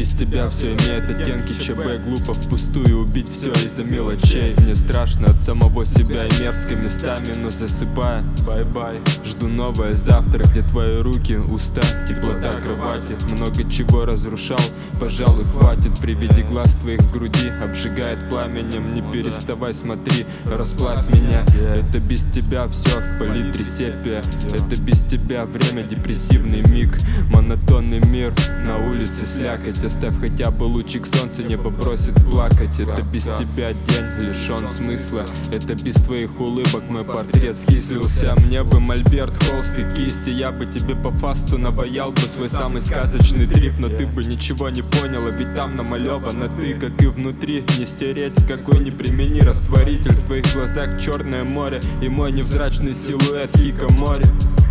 без тебя все имеет оттенки ЧБ. Глупо впустую убить все из-за мелочей. Мне страшно от самого себя и мерзко местами, но засыпая, бай-бай. Жду новое завтра, где твои руки, уста, теплота кровати. Много чего разрушал, пожалуй, хватит. При виде глаз твоих в груди обжигает пламенем. Не переставай, смотри, расплавь меня. Это без тебя все в палитре сепия. Это без тебя время, депрессивный миг. Монотонный мир, на улице слякоть. Оставь хотя бы лучик солнца, небо бросит плакать. Это без тебя день лишен смысла. Это без твоих улыбок мой портрет скислился. Мне бы мольберт, холст и кисти. Я бы тебе по фасту наваял бы свой самый сказочный трип. Но ты бы ничего не поняла, ведь там намалевано ты, как и внутри. Не стереть, какой не примени растворитель. В твоих глазах черное море и мой невзрачный силуэт хикомори.